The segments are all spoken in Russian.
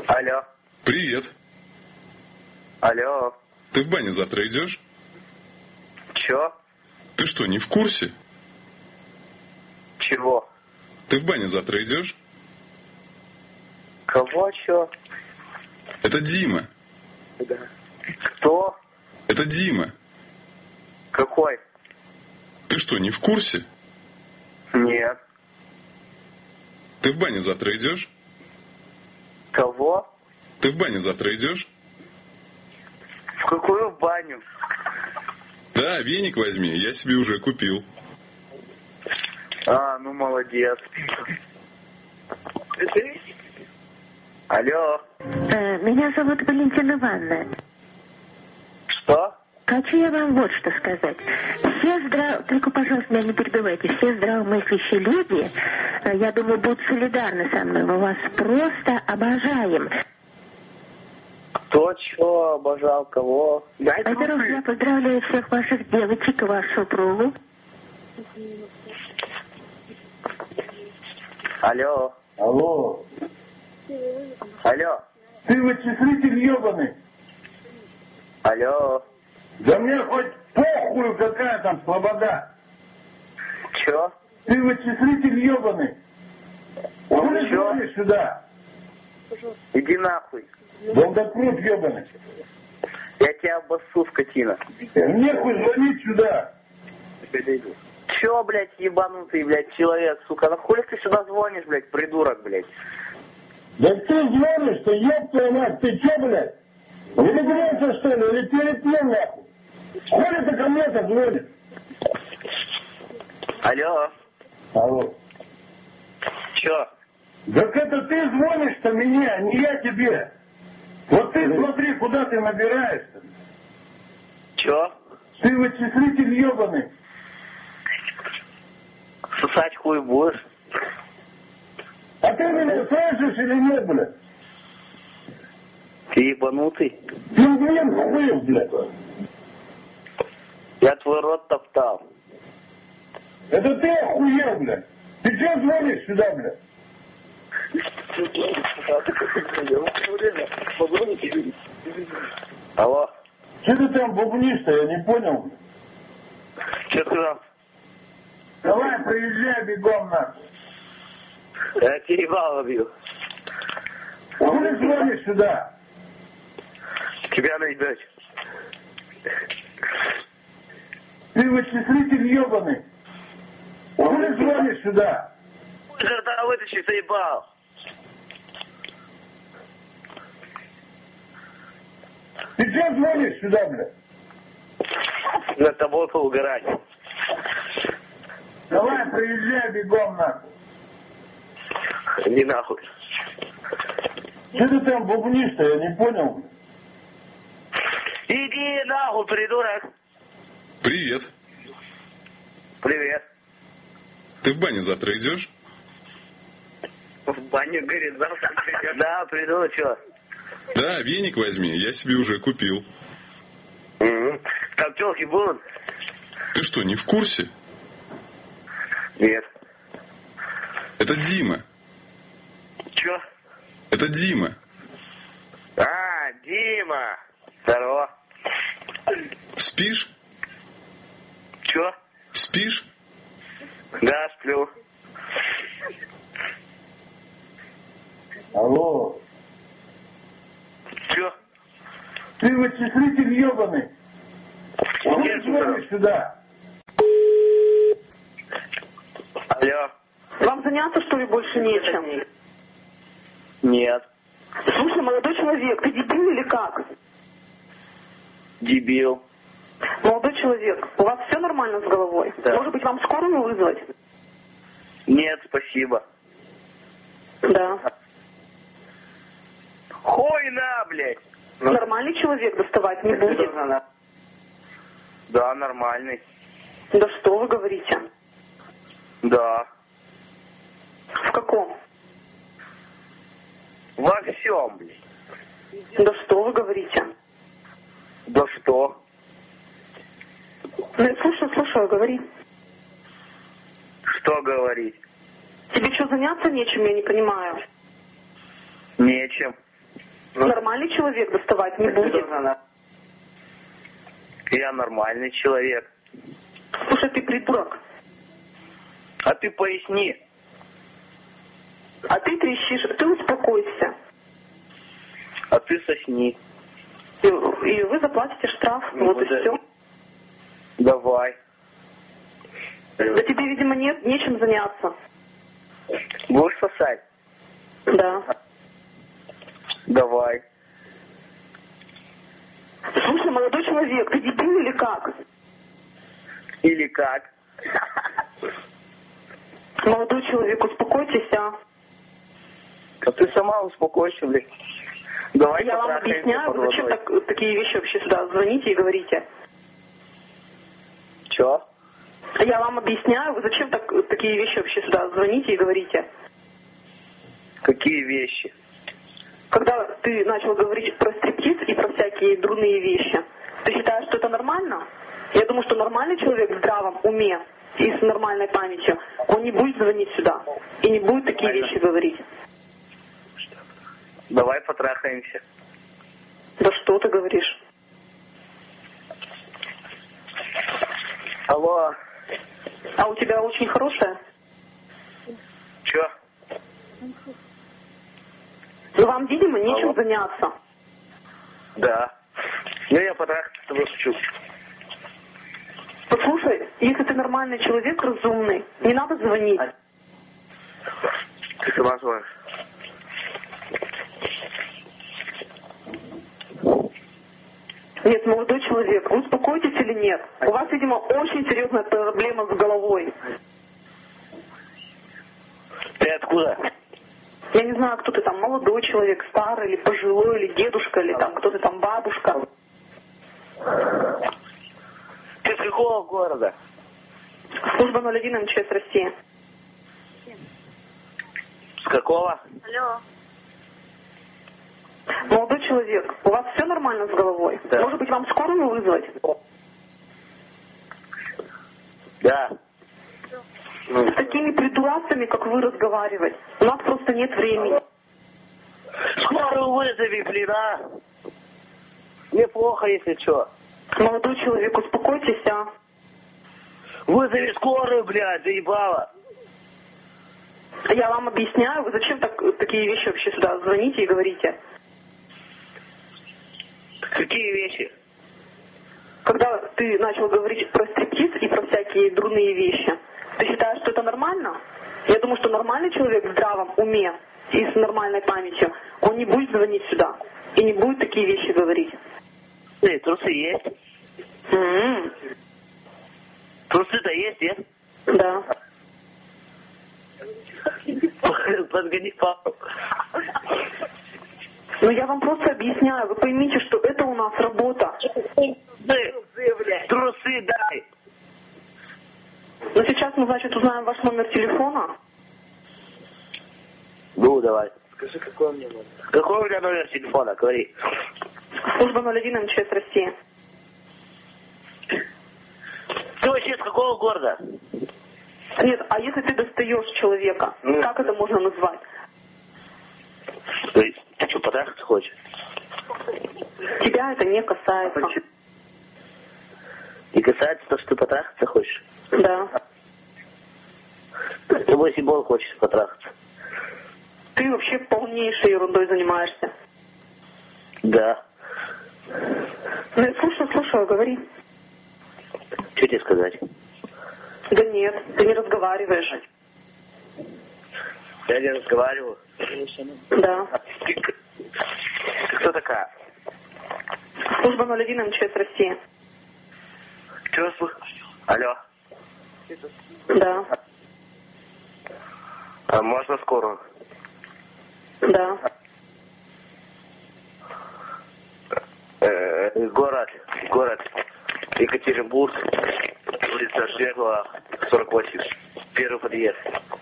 Алло. Привет. Алло. Ты в баню завтра идешь? Чё? Ты что, не в курсе? Чего? Ты в баню завтра идешь? Кого чё? Это Дима. Кто? Это Дима. Какой? Ты что, не в курсе? Нет. Ты в баню завтра идешь? Кого? Ты в баню завтра идешь? В какую баню? Да, веник возьми, я себе уже купил. А, ну молодец. Алло. Меня зовут Валентина Ивановна. Что? Хочу я вам вот что сказать. Только, пожалуйста, меня не перебивайте. Все здравомыслящие люди, я думаю, будут солидарны со мной. Мы вас просто обожаем. Кто чё обожал кого? Во-первых, я поздравляю всех ваших девочек и вашу супругу. Алло. Алло. Алло. Ты вычислитель ебаный. Алло. Да мне хоть похуй, какая там слобода. Чё? Ты вычислитель ебаный. Хули Чё? звонишь сюда? Иди нахуй. Долгопрут ебаный. Я тебя обоссу, скотина. Нехуй звонить сюда. Чё, блядь, ебанутый, блядь, человек, сука? Нахуй ты сюда звонишь, блядь, придурок, блядь? Да ты звонишь-то, ёб твою мать, ты чё, блядь? Перегрелся, что ли, или перепил, нахуй? Хули ты ко мне-то звонишь? Алло. Алло. Чё? Так это ты звонишь-то мне, а не я тебе. Вот ты смотри, куда ты набираешься. Чё? Ты вычислитель ебаный. Сосать хуй будешь? А ты меня слышишь или нет, блядь? Ты ебанутый? Пингвин хуев, блядь. Я твой рот топтал. Это ты охуел, блядь. Ты че звонишь сюда, блядь? Алло. Че ты там бубнишь-то, я не понял, блядь. Че сказал? Давай, приезжай бегом, нахуй. Я тебе ебало бью. Хули звонишь сюда? Тебя найдешь. Ты вычислитель ебаный. Хули звонишь сюда? Когда вытащи, заебал. Ты че звонишь сюда, блядь? Над тобой поугарать. Давай, приезжай бегом, нахуй. Не нахуй. Че ты там бубнишь-то, я не понял, блядь. Иди нахуй, придурок. Привет. Привет. Ты в баню завтра идешь? В баню, говорит, завтра придешь. Да, приду, чё? Да, веник возьми, я себе уже купил. Там тёлки будут? Ты что, не в курсе? Нет. Это Дима. Чё? Это Дима. А, Дима. Здорово. Спишь? Чё? Спишь? Да, сплю. Алло. Чё? Ты вычислитель ебаный. Хули звонишь сюда? Алло. Вам заняться, что ли, больше нечем? Нет. Слушай, молодой человек, ты дебил или как? Дебил. Молодой человек, у вас все нормально с головой? Да. Может быть, вам скорую вызвать? Нет, спасибо. Да. Хуй на, блядь. Нормальный человек доставать не будет. Да, нормальный. Да что вы говорите? Да. В каком? Во всем, блядь. Да что вы говорите? Да что? Ну, слушаю, говори. Что говорить? Тебе что, заняться нечем, я не понимаю. Нечем. Нормальный человек доставать не будет. Я нормальный человек. Слушай, ты придурок. А ты поясни. А ты трещишь, ты успокойся. А ты сосни. И вы заплатите штраф, вот и все. Давай. Да тебе, видимо, нечем заняться. Будешь сосать? Да. Давай. Слушай, молодой человек, ты дебил или как? Или как? Молодой человек, успокойтесь, а? А ты сама успокойся, блядь. Давай я вам объясняю, вы зачем такие вещи вообще сюда звоните и говорите? Чё? Я вам объясняю, вы зачем такие вещи вообще сюда звоните и говорите? Какие вещи? Когда ты начал говорить про стриптиз и про всякие дурные вещи, ты считаешь, что это нормально? Я думаю, что нормальный человек в здравом уме и с нормальной памятью, он не будет звонить сюда и не будет такие вещи говорить. Давай потрахаемся. Да что ты говоришь? Алло. А у тебя очень хорошая? Чё? Ну вам, видимо, нечем заняться. Да. Ну я потрахаться с тобой хочу. Послушай, если ты нормальный человек, разумный, не надо звонить. Ты сама звонишь. Нет, молодой человек, вы успокойтесь или нет? У вас, видимо, очень серьезная проблема с головой. Ты откуда? Я не знаю, кто ты там, молодой человек, старый, или пожилой, или дедушка, или там кто ты там, бабушка. Ты с какого города? Служба 01 МЧС России. С какого? Алло. Молодой человек, у вас все нормально с головой? Да. Может быть, вам скорую вызвать? Да. С такими придурацами, как вы, разговаривать. У нас просто нет времени. Скорую вызови, блин, а? Мне плохо, если что. Молодой человек, успокойтесь, а? Вызови скорую, блядь, заебала. Я вам объясняю, вы зачем такие вещи вообще сюда звоните и говорите? Какие вещи? Когда ты начал говорить про стриптиз и про всякие дурные вещи, ты считаешь, что это нормально? Я думаю, что нормальный человек в здравом уме и с нормальной памятью, он не будет звонить сюда и не будет такие вещи говорить. Трусы есть? Трусы-то есть, нет? Да. Подгони папу. Ну я вам просто объясняю, вы поймите, что это у нас работа. Трусы дай. Но сейчас мы, значит, узнаем ваш номер телефона. Ну, давай. Скажи, какой у меня номер? Какой у меня номер телефона? Говори. Служба 01 МЧС России. Ты вообще с какого города? Нет, а если ты достаешь человека, как это можно назвать? То есть, ты что, потрахаться хочешь? Тебя это не касается. Не касается то, что ты потрахаться хочешь? Да. С тобой Сибон хочет потрахаться. Ты вообще полнейшей ерундой занимаешься. Да. Ну я слушаю, говори. Что тебе сказать? Да нет, ты не разговариваешь. Я не разговариваю. Да. Ты кто такая? Служба 01 МЧС России. Что Алло. Да. А можно скорую? Да. Город Екатеринбург, улица Жегова, 48, первый подъезд.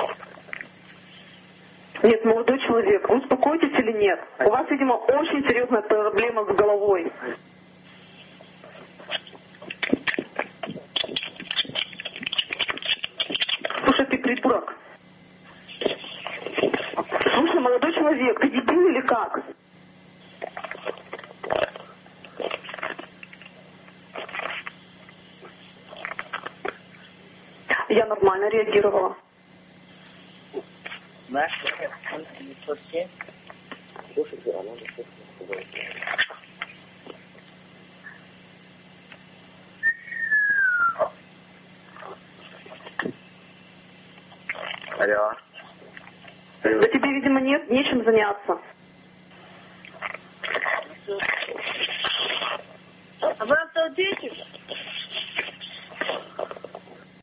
Нет, молодой человек, вы успокойтесь или нет? У вас, видимо, очень серьезная проблема с головой. Слушай, ты придурок. Слушай, молодой человек, ты дебил или как? Я нормально реагировала. Наш номер 907. Слушайте, а надо что-то сказать. Алло. Да тебе, видимо, нечем заняться. А вы автоответчик?